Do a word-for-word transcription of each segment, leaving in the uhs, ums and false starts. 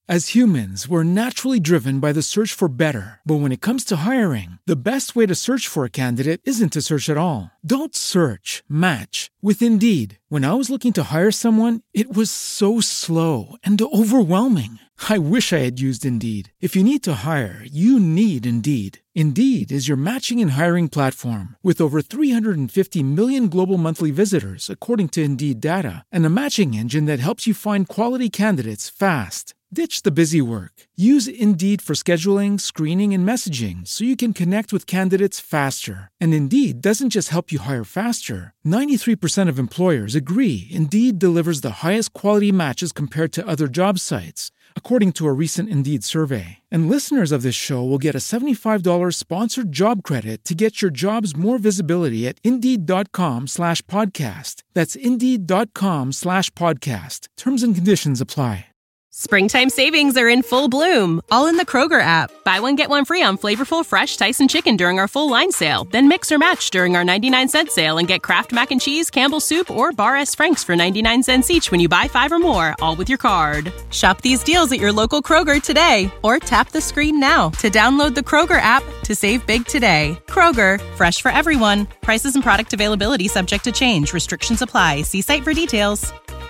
As humans, we're naturally driven by the search for better. But when it comes to hiring, the best way to search for a candidate isn't to search at all. Don't search, match with Indeed. When I was looking to hire someone, it was so slow and overwhelming. I wish I had used Indeed. If you need to hire, you need Indeed. Indeed is your matching and hiring platform with over three hundred fifty million global monthly visitors, according to Indeed data, and a matching engine that helps you find quality candidates fast. Ditch the busy work. Use Indeed for scheduling, screening, and messaging so you can connect with candidates faster. And Indeed doesn't just help you hire faster. ninety-three percent of employers agree Indeed delivers the highest quality matches compared to other job sites, according to a recent Indeed survey. And listeners of this show will get a seventy-five dollars sponsored job credit to get your jobs more visibility at Indeed.com slash podcast. That's Indeed.com slash podcast. Terms and conditions apply. Springtime savings are in full bloom, all in the Kroger app. Buy one, get one free on flavorful, fresh Tyson chicken during our full line sale. Then mix or match during our ninety-nine cent sale and get Kraft Mac and Cheese, Campbell's Soup, or Bar S. Frank's for ninety-nine cents each when you buy five or more, all with your card. Shop these deals at your local Kroger today, or tap the screen now to download the Kroger app to save big today. Kroger, fresh for everyone. Prices and product availability subject to change. Restrictions apply. See site for details.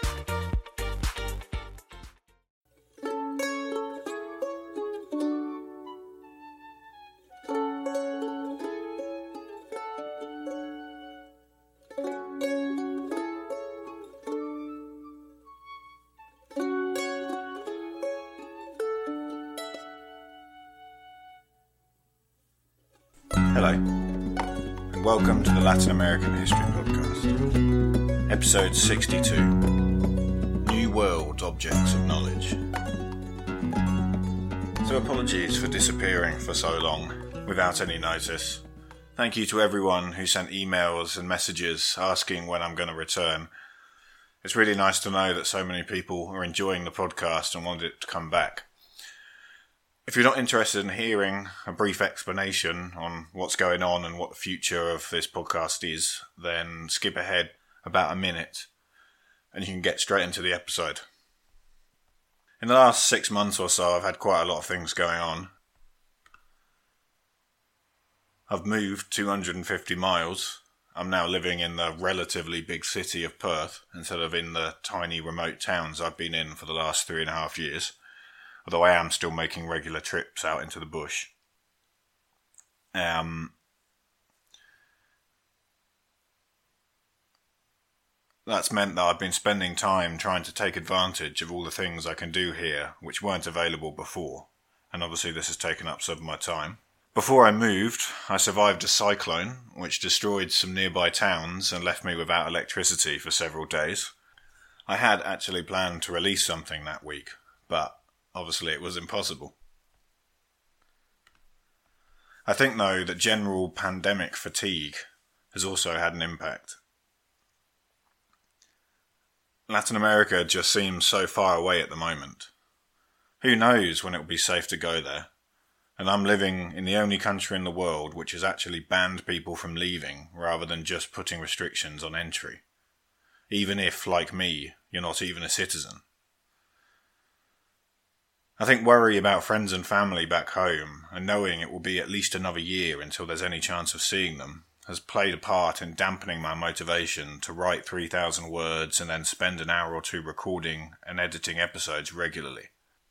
Hello, and welcome to the Latin American History Podcast, episode sixty-two, New World Objects of Knowledge. So apologies for disappearing for so long, without any notice. Thank you to everyone who sent emails and messages asking when I'm going to return. It's really nice to know that so many people are enjoying the podcast and want it to come back. If you're not interested in hearing a brief explanation on what's going on and what the future of this podcast is, then skip ahead about a minute and you can get straight into the episode. In the last six months or so, I've had quite a lot of things going on. I've moved two hundred fifty miles. I'm now living in the relatively big city of Perth instead of in the tiny remote towns I've been in for the last three and a half years. Although I am still making regular trips out into the bush. Um, that's meant that I've been spending time trying to take advantage of all the things I can do here, which weren't available before. And obviously this has taken up some of my time. Before I moved, I survived a cyclone, which destroyed some nearby towns and left me without electricity for several days. I had actually planned to release something that week, but obviously it was impossible. I think, though, that general pandemic fatigue has also had an impact. Latin America just seems so far away at the moment. Who knows when it will be safe to go there? And I'm living in the only country in the world which has actually banned people from leaving rather than just putting restrictions on entry. Even if, like me, you're not even a citizen. I think worry about friends and family back home, and knowing it will be at least another year until there's any chance of seeing them, has played a part in dampening my motivation to write three thousand words and then spend an hour or two recording and editing episodes regularly.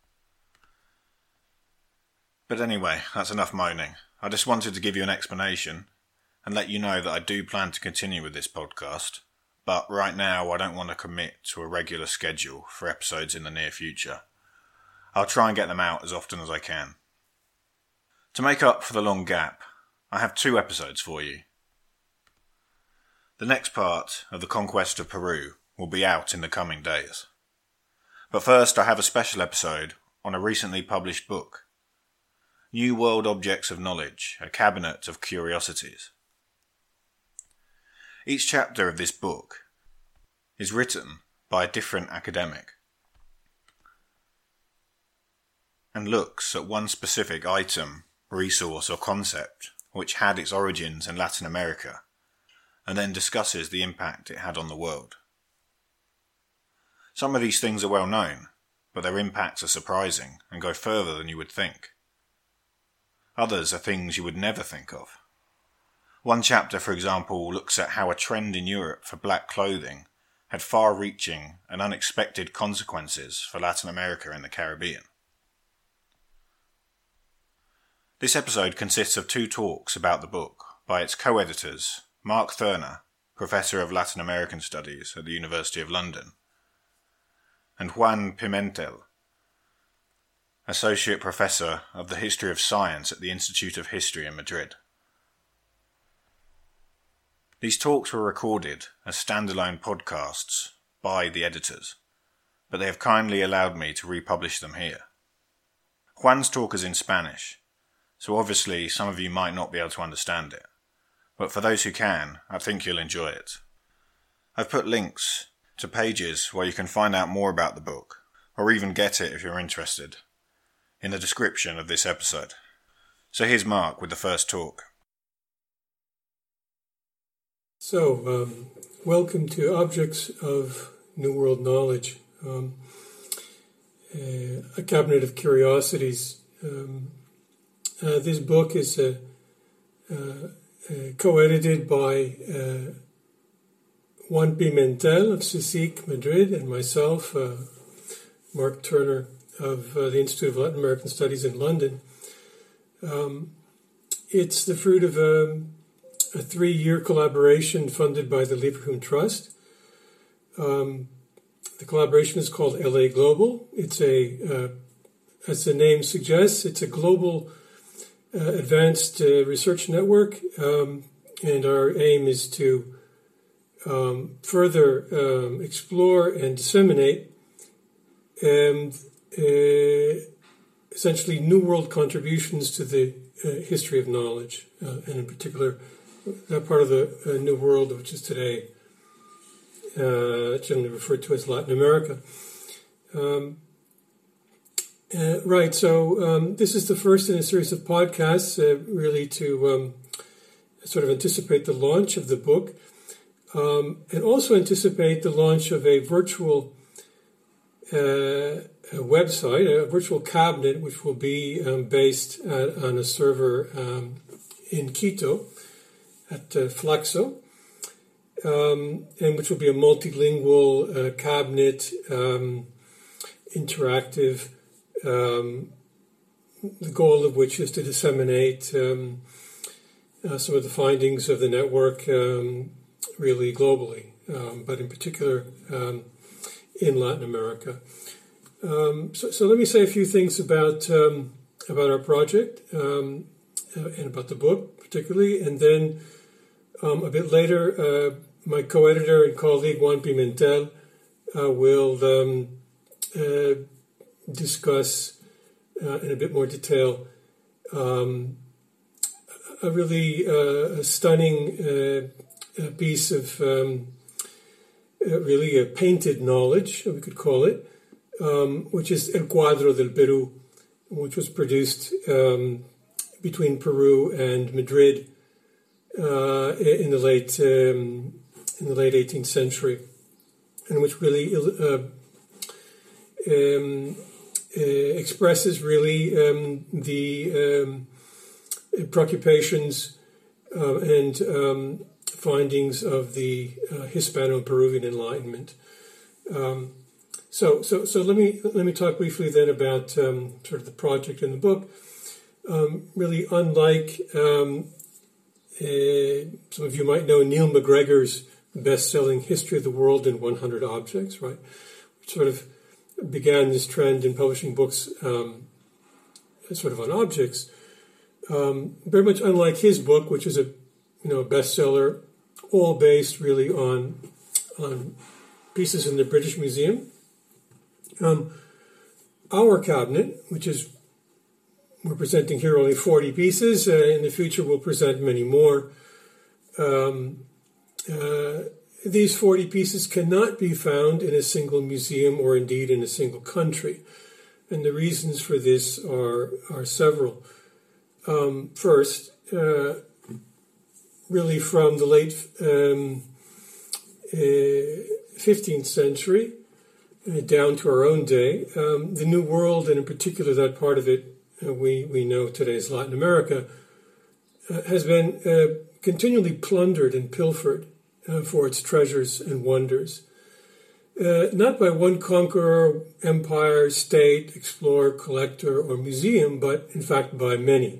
But anyway, that's enough moaning. I just wanted to give you an explanation and let you know that I do plan to continue with this podcast, but right now I don't want to commit to a regular schedule for episodes in the near future. I'll try and get them out as often as I can. To make up for the long gap, I have two episodes for you. The next part of the conquest of Peru will be out in the coming days. But first I have a special episode on a recently published book, New World Objects of Knowledge, a Cabinet of Curiosities. Each chapter of this book is written by a different academic and looks at one specific item, resource or concept which had its origins in Latin America, and then discusses the impact it had on the world. Some of these things are well known, but their impacts are surprising and go further than you would think. Others are things you would never think of. One chapter, for example, looks at how a trend in Europe for black clothing had far-reaching and unexpected consequences for Latin America and the Caribbean. This episode consists of two talks about the book by its co-editors, Mark Thurner, Professor of Latin American Studies at the University of London, and Juan Pimentel, Associate Professor of the History of Science at the Institute of History in Madrid. These talks were recorded as standalone podcasts by the editors, but they have kindly allowed me to republish them here. Juan's talk is in Spanish, so obviously some of you might not be able to understand it, but for those who can, I think you'll enjoy it. I've put links to pages where you can find out more about the book, or even get it if you're interested, in the description of this episode. So here's Mark with the first talk. So, um, welcome to Objects of New World Knowledge, um, uh, a cabinet of curiosities. Um, uh, this book is uh, uh, uh, co-edited by uh, Juan Pimentel of CSIC Madrid and myself, uh, Mark Turner of uh, the Institute of Latin American Studies in London. Um, it's the fruit of a, a three-year collaboration funded by the Leverhulme Trust. Um, the collaboration is called L A Global. It's a, uh, as the name suggests, it's a global uh, advanced uh, research network, um, and our aim is to um, further um, explore and disseminate um, Uh, essentially new world contributions to the uh, history of knowledge, uh, and in particular that part of the uh, New World which is today uh, generally referred to as Latin America. Um, uh, right, so um, this is the first in a series of podcasts uh, really to um, sort of anticipate the launch of the book, um, and also anticipate the launch of a virtual uh, a website, a virtual cabinet, which will be um, based at, on a server um, in Quito at uh, Flaxo, um, and which will be a multilingual uh, cabinet, um, interactive, um, the goal of which is to disseminate um, uh, some of the findings of the network um, really globally, um, but in particular um, in Latin America. Um, so, so let me say a few things about um, about our project um, uh, and about the book particularly, and then um, a bit later, uh, my co-editor and colleague Juan Pimentel uh, will um, uh, discuss uh, in a bit more detail um, a really uh, a stunning uh, a piece of um, uh, really a painted knowledge, we could call it. Um, which is El Cuadro del Perú, which was produced um, between Peru and Madrid uh, in the late um, in the late eighteenth century, and which really uh, um, uh, expresses really um, the um, preoccupations uh, and um, findings of the uh, Hispano-Peruvian Enlightenment. Um, So, so, so let me let me talk briefly then about um, sort of the project in the book. Um, really, unlike um, uh, some of you might know Neil McGregor's best-selling History of the World in one hundred Objects, right? Which sort of began this trend in publishing books um, sort of on objects. Um, very much unlike his book, which is a you know a bestseller, all based really on on pieces in the British Museum. Um, our cabinet, which is, we're presenting here only forty pieces, uh, in the future we'll present many more. Um, uh, these forty pieces cannot be found in a single museum or indeed in a single country. And the reasons for this are, are several. Um, first, uh, really from the late um, uh, fifteenth century, uh, down to our own day, um, the New World, and in particular that part of it uh, we, we know today as Latin America, uh, has been uh, continually plundered and pilfered uh, for its treasures and wonders. Uh, not by one conqueror, empire, state, explorer, collector, or museum, but in fact by many.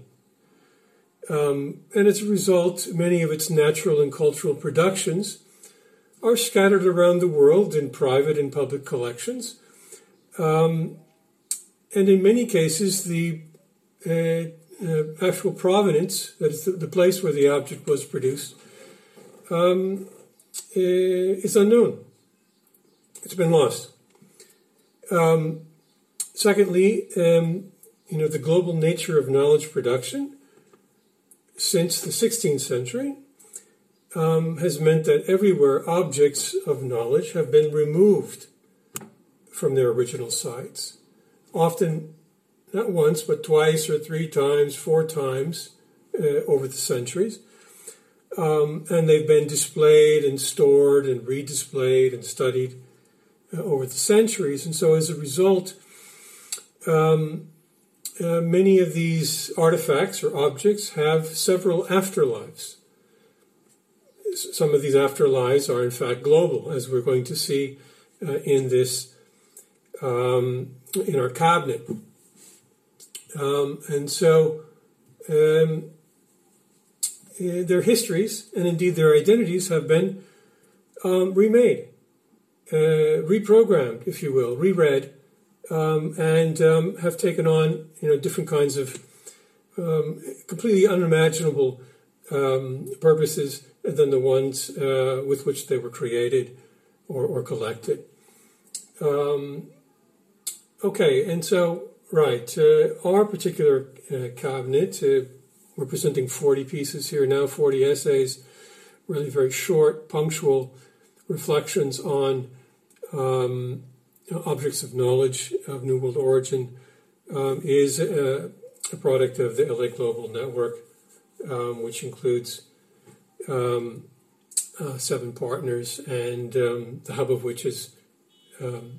Um, and as a result, many of its natural and cultural productions are scattered around the world in private and public collections. Um, and in many cases, the uh, uh, actual provenance, that is the, the place where the object was produced, um, uh, is unknown. It's been lost. Um, secondly, um, you know, the global nature of knowledge production since the sixteenth century um, has meant that everywhere objects of knowledge have been removed from their original sites, often not once, but twice or three times, four times uh, over the centuries. Um, and they've been displayed and stored and redisplayed and studied uh, over the centuries. And so as a result, um, uh, many of these artifacts or objects have several afterlives. Some of these afterlives are in fact global, as we're going to see uh, in this, um, in our cabinet. Um, and so um, uh, their histories, and indeed their identities, have been um, remade, uh, reprogrammed, if you will, reread, um, and um, have taken on, you know, different kinds of um, completely unimaginable um, purposes than the ones uh, with which they were created or, or collected. Um, okay, and so, right, uh, our particular uh, cabinet, uh, we're presenting forty pieces here now, forty essays, really very short, punctual reflections on um, objects of knowledge of New World origin, um, is a, a product of the L A Global Network, um, which includes Um, uh, seven partners, and um, the hub of which is um,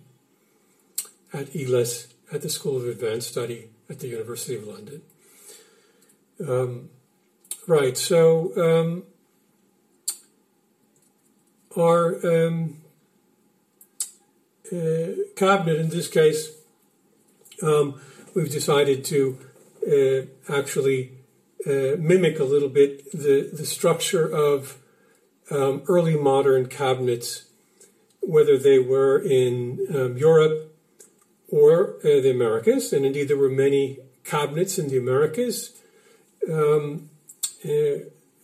at E L E S, at the School of Advanced Study at the University of London. Um, right, so um, our um, uh, cabinet, in this case, um, we've decided to uh, actually Uh, mimic a little bit the, the structure of um, early modern cabinets, whether they were in um, Europe or uh, the Americas. And indeed, there were many cabinets in the Americas um, uh,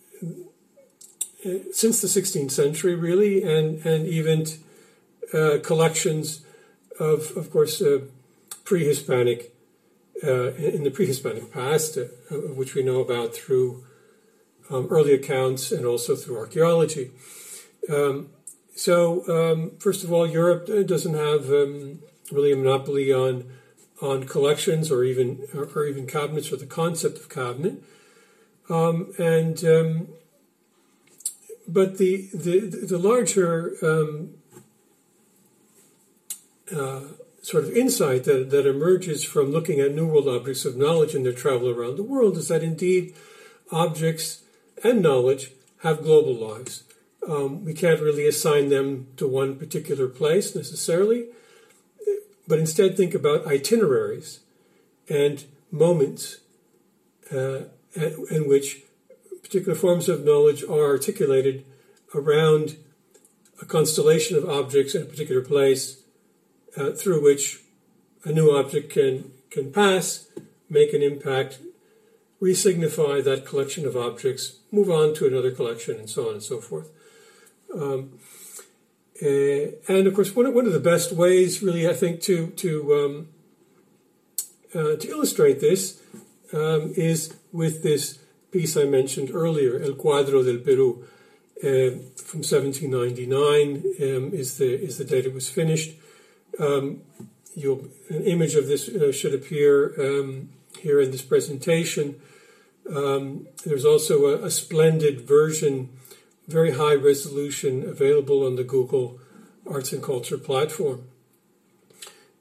uh, since the sixteenth century, really, and, and even uh, collections of, of course, uh, pre-Hispanic Uh, in the pre-Hispanic past, uh, which we know about through um, early accounts and also through archaeology. Um, so, um, first of all, Europe doesn't have um, really a monopoly on on collections or even or, or even cabinets or the concept of cabinet. Um, and um, but the the the larger um, uh, sort of insight that, that emerges from looking at New World objects of knowledge and their travel around the world is that indeed objects and knowledge have global lives. Um, we can't really assign them to one particular place necessarily, but instead think about itineraries and moments uh, in which particular forms of knowledge are articulated around a constellation of objects in a particular place, Uh, through which a new object can, can pass, make an impact, re-signify that collection of objects, move on to another collection, and so on and so forth. Um, uh, and of course, one of, one of the best ways, really, I think, to to um, uh, to illustrate this um, is with this piece I mentioned earlier, El Cuadro del Perú, uh, from seventeen ninety-nine um, is the is the date it was finished. Um, you'll, an image of this uh, should appear um, here in this presentation. Um, there's also a, a splendid version, very high resolution, available on the Google Arts and Culture platform.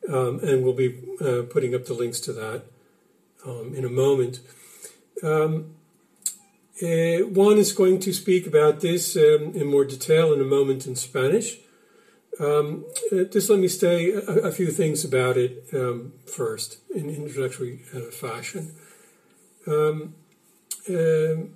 Um, and we'll be uh, putting up the links to that um, in a moment. Um, uh, Juan is going to speak about this um, in more detail in a moment in Spanish. Um, uh, just let me say a, a few things about it um, first in introductory uh, fashion. Um, um,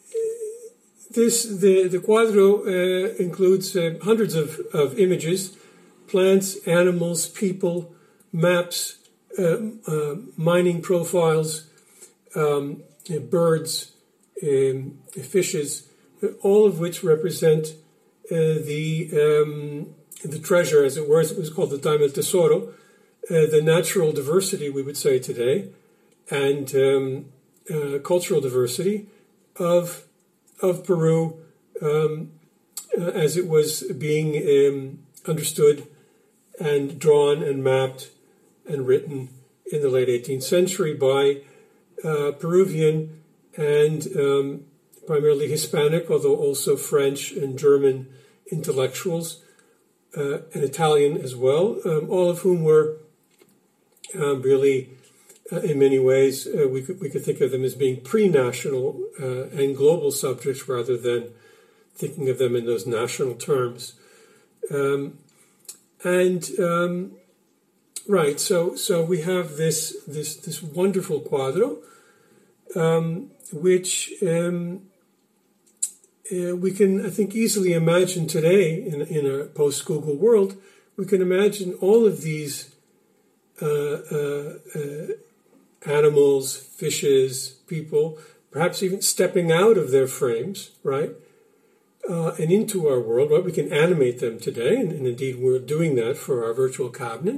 this the the cuadro uh, includes uh, hundreds of, of images, plants, animals, people, maps, uh, uh, mining profiles, um, uh, birds, um, fishes, all of which represent uh, the um, the treasure, as it were. It was called the Daima del Tesoro, uh, the natural diversity, we would say today, and um, uh, cultural diversity of of Peru um, uh, as it was being um, understood and drawn and mapped and written in the late eighteenth century by uh, Peruvian and um, primarily Hispanic, although also French and German intellectuals, uh, and Italian as well, um, all of whom were um, really, uh, in many ways, uh, we could we could think of them as being pre-national uh, and global subjects rather than thinking of them in those national terms. Um, and um, right, so so we have this this this wonderful cuadro, um, which um, uh, we can, I think, easily imagine today in in a post-Google world. We can imagine all of these uh, uh, uh, animals, fishes, people, perhaps even stepping out of their frames, right? Uh, and into our world, right? We can animate them today, and, and indeed we're doing that for our virtual cabinet.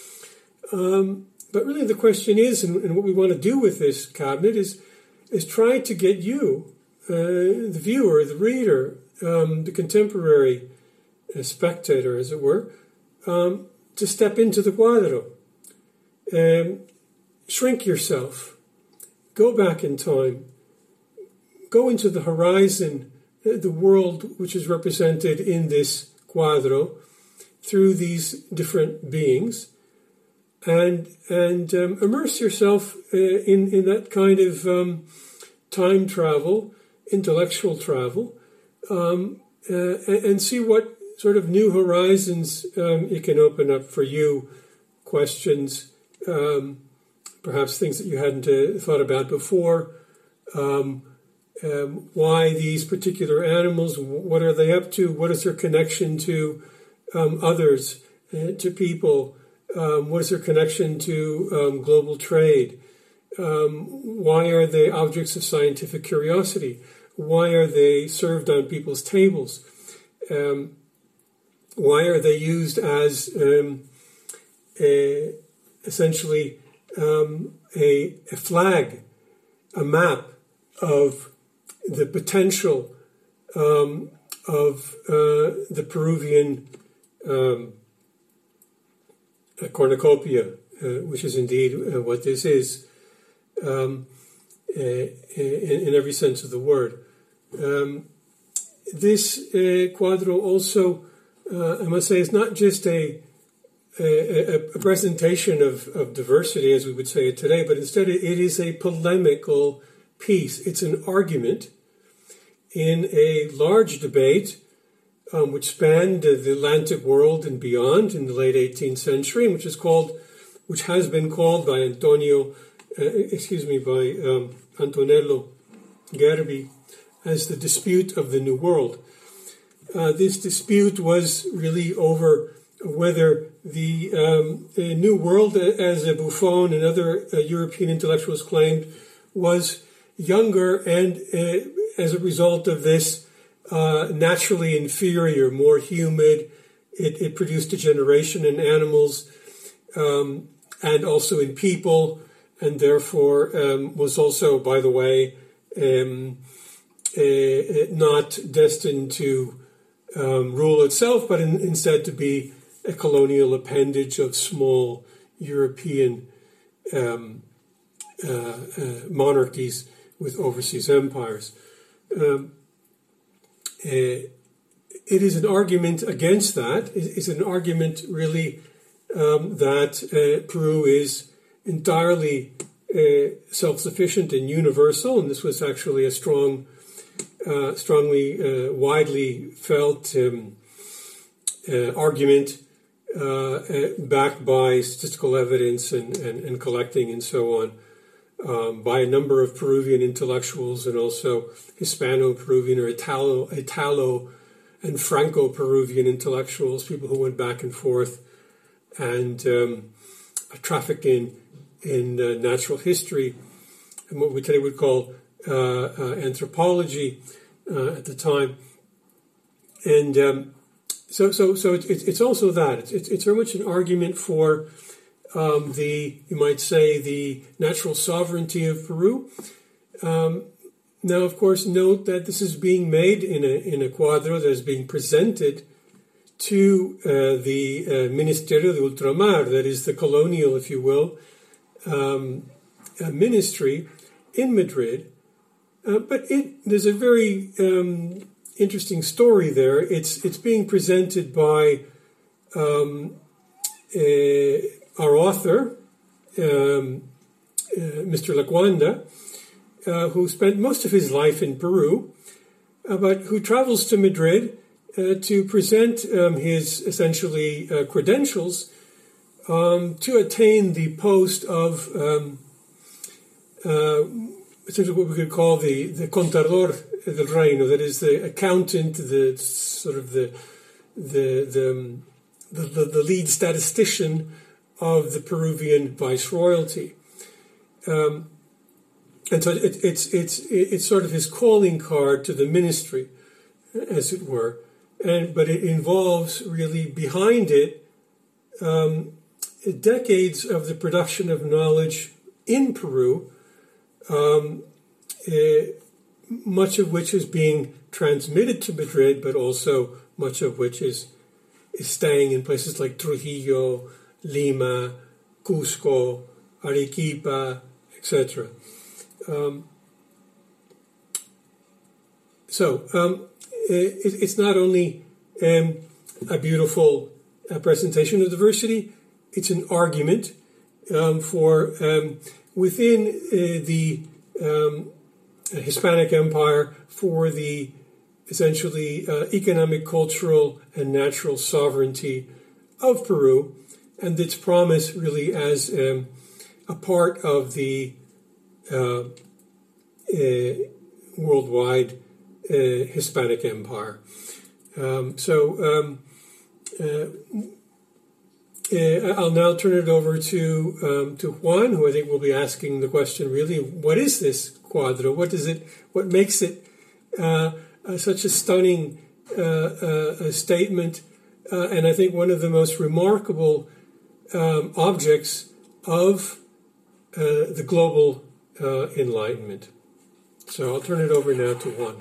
Um, but really the question is, and, and what we want to do with this cabinet is, is try to get you, uh, the viewer, the reader, um, the contemporary uh, spectator, as it were, um, to step into the cuadro. Um, shrink yourself. Go back in time. Go into the horizon, the world which is represented in this cuadro through these different beings, and and um, immerse yourself uh, in in that kind of um, time travel, intellectual travel, um, uh, and, and see what sort of new horizons um, it can open up for you. Questions, um, perhaps things that you hadn't uh, thought about before. Um, Um, why these particular animals, what are they up to, what is their connection to um, others, uh, to people, um, what is their connection to um, global trade, um, why are they objects of scientific curiosity, why are they served on people's tables, um, why are they used as um, a, essentially um, a, a flag, a map of the potential um, of uh, the Peruvian um, cornucopia, uh, which is indeed uh, what this is, um, uh, in, in every sense of the word. Um, this uh, cuadro also, uh, I must say, is not just a, a, a presentation of, of diversity, as we would say it today, but instead it is a polemical piece. It's an argument in a large debate um, which spanned uh, the Atlantic world and beyond in the late eighteenth century, and which is called, which has been called by Antonio, uh, excuse me, by um, Antonello Gerbi as the dispute of the New World. Uh, this dispute was really over whether the, um, the New World, as Buffon and other uh, European intellectuals claimed, was younger and, uh, as a result of this, uh, naturally inferior, more humid. It, it produced degeneration in animals um, and also in people, and therefore um, was also, by the way, um, uh, not destined to um, rule itself, but in, instead to be a colonial appendage of small European um, uh, uh, monarchies with overseas empires. Um, uh, it is an argument against that. It is an argument really um, that uh, Peru is entirely uh, self-sufficient and universal, and this was actually a strong, uh, strongly, uh, widely felt um, uh, argument uh, uh, backed by statistical evidence and, and, and collecting and so on. Um, by a number of Peruvian intellectuals and also Hispano-Peruvian or Italo, Italo and Franco-Peruvian intellectuals, people who went back and forth and um, traffic in, in uh, natural history and what we today would call uh, uh, anthropology uh, at the time. And um, so so, so it, it, it's also that. It's, it's, it's very much an argument for Um, the, you might say, the natural sovereignty of Peru. Um, now, of course, note that this is being made in a in a cuadro that is being presented to uh, the uh, Ministerio de Ultramar, that is the colonial, if you will, um, uh, ministry in Madrid. Uh, but it, there's a very um, interesting story there. It's it's being presented by um, a, our author, um, uh, Mister Lecuanda, uh, who spent most of his life in Peru, uh, but who travels to Madrid uh, to present um, his essentially uh, credentials um, to attain the post of um, uh, essentially what we could call the, the contador del reino, that is the accountant, the sort of the the the, the, the, the lead statistician of the Peruvian viceroyalty, um, and so it, it's it's it's sort of his calling card to the ministry, as it were, and but it involves really behind it um, decades of the production of knowledge in Peru, um, uh, much of which is being transmitted to Madrid, but also much of which is is staying in places like Trujillo, Lima, Cusco, Arequipa, et cetera. Um, so um, it, it's not only um, a beautiful uh, presentation of diversity, it's an argument um, for um, within uh, the um, Hispanic Empire for the essentially uh, economic, cultural, and natural sovereignty of Peru, and its promise really as um, a part of the uh, uh, worldwide uh, Hispanic Empire. Um, so um, uh, uh, I'll now turn it over to um, to Juan, who I think will be asking the question: really, what is this cuadro? What is it? What makes it uh, uh, such a stunning uh, uh, statement? Uh, and I think one of the most remarkable Um, objects of uh, the global uh, enlightenment. So I'll turn it over now to Juan.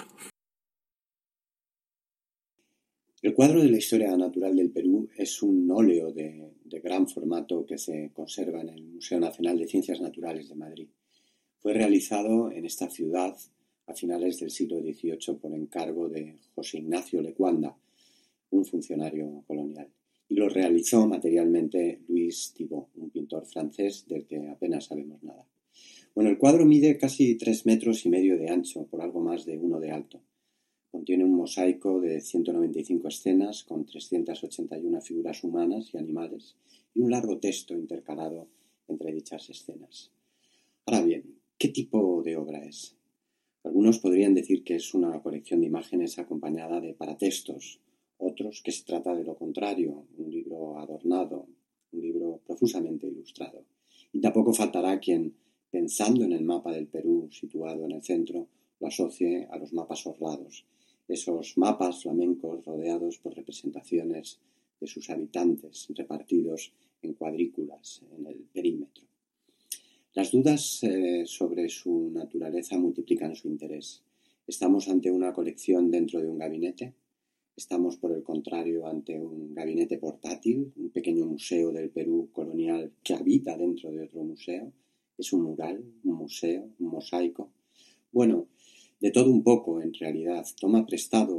El cuadro de la historia natural del Perú es un óleo de, de gran formato que se conserva en el Museo Nacional de Ciencias Naturales de Madrid. Fue realizado en esta ciudad a finales del siglo dieciocho por encargo de José Ignacio Lecuanda, un funcionario colonial. Y lo realizó materialmente Louis Thibaut, un pintor francés del que apenas sabemos nada. Bueno, el cuadro mide casi tres metros y medio de ancho por algo más de uno de alto. Contiene un mosaico de ciento noventa y cinco escenas con trescientas ochenta y una figuras humanas y animales y un largo texto intercalado entre dichas escenas. Ahora bien, ¿qué tipo de obra es? Algunos podrían decir que es una colección de imágenes acompañada de paratextos, otros que se trata de lo contrario, un libro adornado, un libro profusamente ilustrado. Y tampoco faltará quien, pensando en el mapa del Perú situado en el centro, lo asocie a los mapas orlados, esos mapas flamencos rodeados por representaciones de sus habitantes repartidos en cuadrículas en el perímetro. Las dudas eh, sobre su naturaleza multiplican su interés. ¿Estamos ante una colección dentro de un gabinete? Estamos, por el contrario, ante un gabinete portátil, un pequeño museo del Perú colonial que habita dentro de otro museo. ¿Es un mural, un museo, un mosaico? Bueno, de todo un poco, en realidad. Toma prestados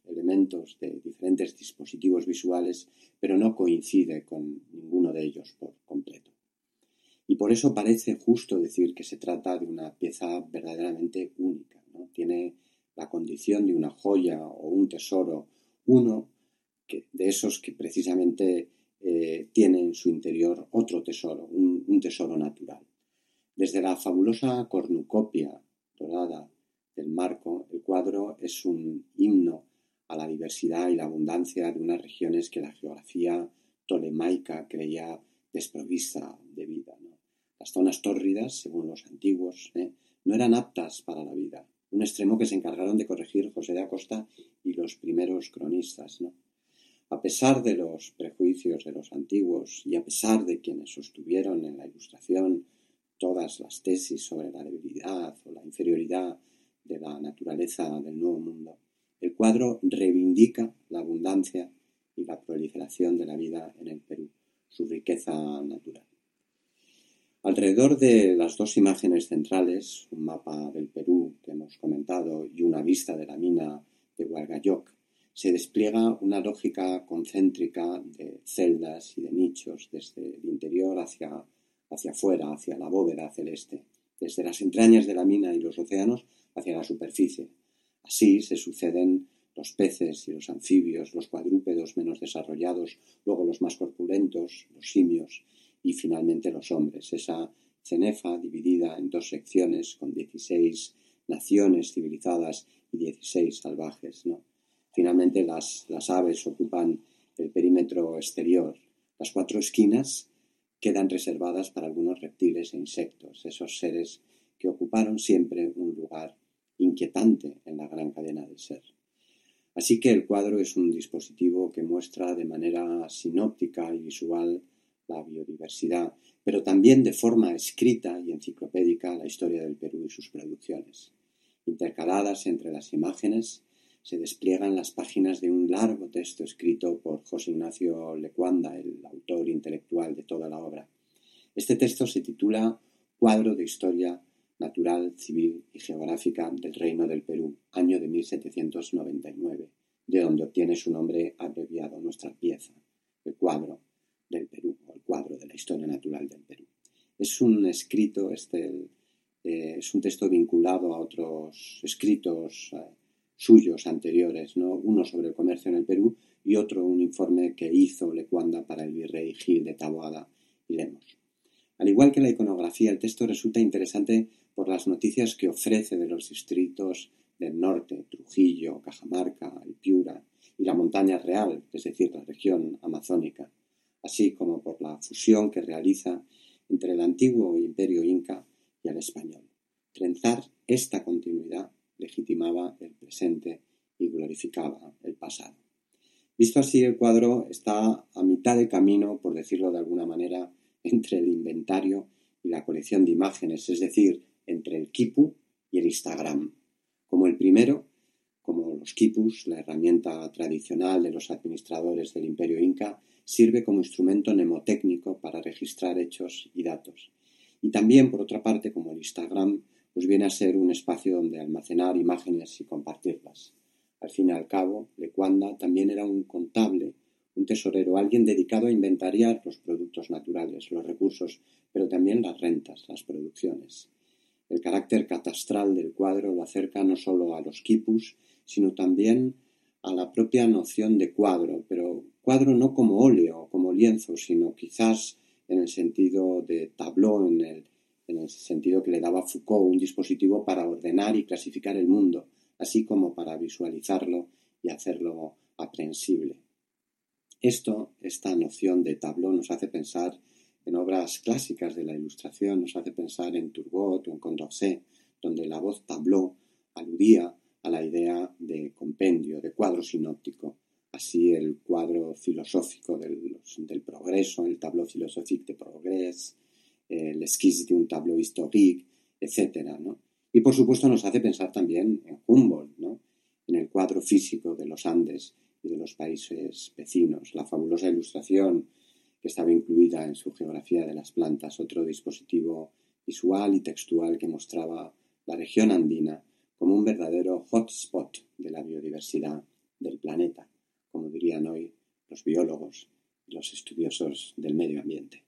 elementos de diferentes dispositivos visuales, pero no coincide con ninguno de ellos por completo. Y por eso parece justo decir que se trata de una pieza verdaderamente única, ¿no? Tiene la condición de una joya o un tesoro, uno que, de esos que precisamente eh, tiene en su interior otro tesoro, un, un tesoro natural. Desde la fabulosa cornucopia dorada del marco, el cuadro es un himno a la diversidad y la abundancia de unas regiones que la geografía tolemaica creía desprovista de vida, ¿no? Las zonas tórridas, según los antiguos, ¿eh? no eran aptas para la vida, un extremo que se encargaron de corregir José de Acosta y los primeros cronistas, ¿no? A pesar de los prejuicios de los antiguos y a pesar de quienes sostuvieron en la Ilustración todas las tesis sobre la debilidad o la inferioridad de la naturaleza del Nuevo Mundo, el cuadro reivindica la abundancia y la proliferación de la vida en el Perú, su riqueza natural. Alrededor de las dos imágenes centrales, un mapa del Perú que hemos comentado y una vista de la mina de Hualgayoc, se despliega una lógica concéntrica de celdas y de nichos desde el interior hacia, hacia afuera, hacia la bóveda celeste, desde las entrañas de la mina y los océanos hacia la superficie. Así se suceden los peces y los anfibios, los cuadrúpedos menos desarrollados, luego los más corpulentos, los simios y finalmente los hombres, esa cenefa dividida en dos secciones con dieciséis naciones civilizadas y dieciséis salvajes, ¿no? Finalmente las, las aves ocupan el perímetro exterior. Las cuatro esquinas quedan reservadas para algunos reptiles e insectos, esos seres que ocuparon siempre un lugar inquietante en la gran cadena del ser. Así que el cuadro es un dispositivo que muestra de manera sinóptica y visual la biodiversidad, pero también de forma escrita y enciclopédica la historia del Perú y sus producciones. Intercaladas entre las imágenes se despliegan las páginas de un largo texto escrito por José Ignacio Lecuanda, el autor intelectual de toda la obra. Este texto se titula Cuadro de Historia Natural, Civil y Geográfica del Reino del Perú, año de mil setecientos noventa y nueve, de donde obtiene su nombre abreviado nuestra pieza, el cuadro del Perú, o el cuadro de la historia natural del Perú. Es un escrito, este, eh, es un texto vinculado a otros escritos eh, suyos anteriores, ¿no? Uno sobre el comercio en el Perú y otro un informe que hizo Lecuanda para el virrey Gil de Taboada y Lemos. Al igual que la iconografía, el texto resulta interesante por las noticias que ofrece de los distritos del norte, Trujillo, Cajamarca, el Piura y la Montaña Real, es decir, la región amazónica, así como por la fusión que realiza entre el antiguo imperio inca y el español. Trenzar esta continuidad legitimaba el presente y glorificaba el pasado. Visto así, el cuadro está a mitad de camino, por decirlo de alguna manera, entre el inventario y la colección de imágenes, es decir, entre el quipu y el Instagram. Como el primero, como los quipus, la herramienta tradicional de los administradores del imperio inca, sirve como instrumento mnemotécnico para registrar hechos y datos. Y también, por otra parte, como el Instagram, pues viene a ser un espacio donde almacenar imágenes y compartirlas. Al fin y al cabo, Lecuanda también era un contable, un tesorero, alguien dedicado a inventariar los productos naturales, los recursos, pero también las rentas, las producciones. El carácter catastral del cuadro lo acerca no solo a los quipus, sino también a la propia noción de cuadro, pero cuadro no como óleo, como lienzo, sino quizás en el sentido de tableau, en el, en el sentido que le daba Foucault, un dispositivo para ordenar y clasificar el mundo, así como para visualizarlo y hacerlo aprehensible. Esto, esta noción de tableau nos hace pensar en obras clásicas de la Ilustración, nos hace pensar en Turgot o en Condorcet, donde la voz tableau aludía a la idea de compendio, de cuadro sinóptico. Así el cuadro filosófico del, del progreso, el tableau philosophique de progrès, el esquisse de un tableau historique, etcétera, ¿no? Y por supuesto nos hace pensar también en Humboldt, ¿no? En el cuadro físico de los Andes y de los países vecinos, la fabulosa Ilustración que estaba incluida en su geografía de las plantas, otro dispositivo visual y textual que mostraba la región andina como un verdadero hotspot de la biodiversidad del planeta, como dirían hoy los biólogos y los estudiosos del medio ambiente.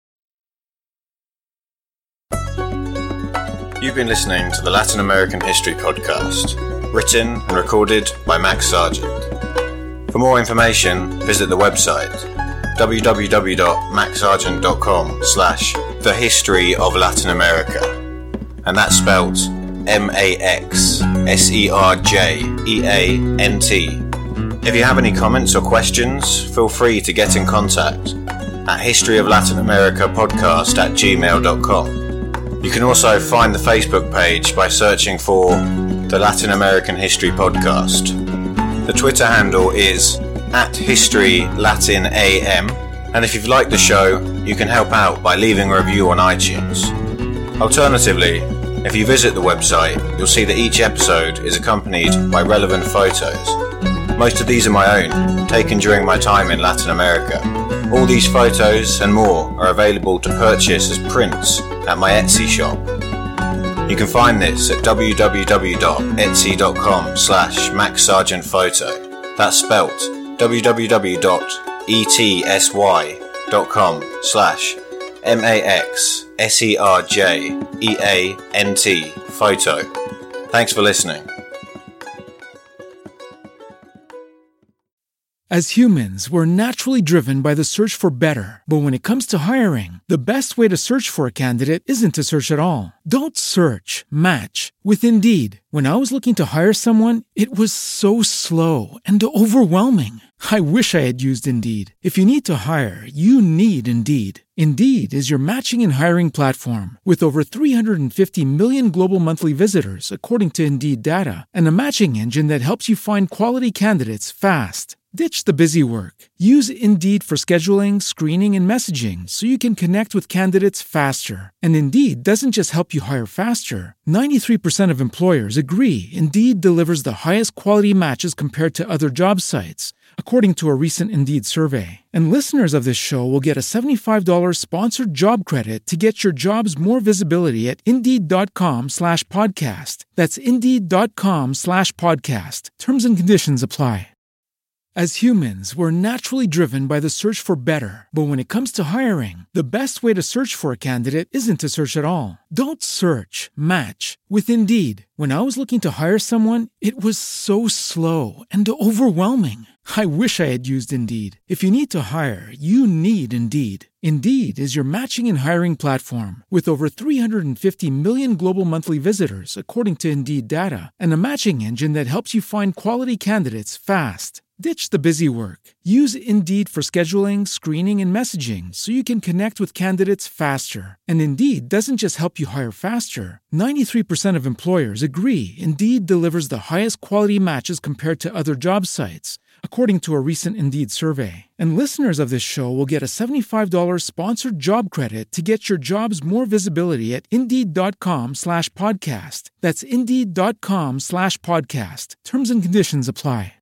You've been listening to the Latin American History Podcast, written and recorded by Max Sargent. For more information, visit the website w w w dot max sargent dot com slash the history of Latin America, and that's spelt M A X S E R J E A N T. If you have any comments or questions, feel free to get in contact at history of latin america podcast at gmail dot com. You can also find the Facebook page by searching for the Latin American History Podcast. The Twitter handle is at History Latin A M, and if you've liked the show, you can help out by leaving a review on iTunes. Alternatively, if you visit the website, you'll see that each episode is accompanied by relevant photos. Most of these are my own, taken during my time in Latin America. All these photos and more are available to purchase as prints at my Etsy shop. You can find this at w w w dot etsy dot com slash max sargent photo. That's spelt w w w dot etsy dot com slash M A X S E R J E A N T photo. Thanks for listening. As humans, we're naturally driven by the search for better. But when it comes to hiring, the best way to search for a candidate isn't to search at all. Don't search, match with Indeed. When I was looking to hire someone, it was so slow and overwhelming. I wish I had used Indeed. If you need to hire, you need Indeed. Indeed is your matching and hiring platform with over three hundred fifty million global monthly visitors, according to Indeed data, and a matching engine that helps you find quality candidates fast. Ditch the busy work. Use Indeed for scheduling, screening, and messaging so you can connect with candidates faster. And Indeed doesn't just help you hire faster. ninety-three percent of employers agree Indeed delivers the highest quality matches compared to other job sites, according to a recent Indeed survey. And listeners of this show will get a seventy-five dollars sponsored job credit to get your jobs more visibility at Indeed.com slash podcast. That's Indeed.com slash podcast. Terms and conditions apply. As humans, we're naturally driven by the search for better. But when it comes to hiring, the best way to search for a candidate isn't to search at all. Don't search, match with Indeed. When I was looking to hire someone, it was so slow and overwhelming. I wish I had used Indeed. If you need to hire, you need Indeed. Indeed is your matching and hiring platform with over three hundred fifty million global monthly visitors, according to Indeed data, and a matching engine that helps you find quality candidates fast. Ditch the busy work. Use Indeed for scheduling, screening, and messaging so you can connect with candidates faster. And Indeed doesn't just help you hire faster. ninety-three percent of employers agree Indeed delivers the highest quality matches compared to other job sites, according to a recent Indeed survey. And listeners of this show will get a seventy-five dollars sponsored job credit to get your jobs more visibility at Indeed.com slash podcast. That's Indeed.com slash podcast. Terms and conditions apply.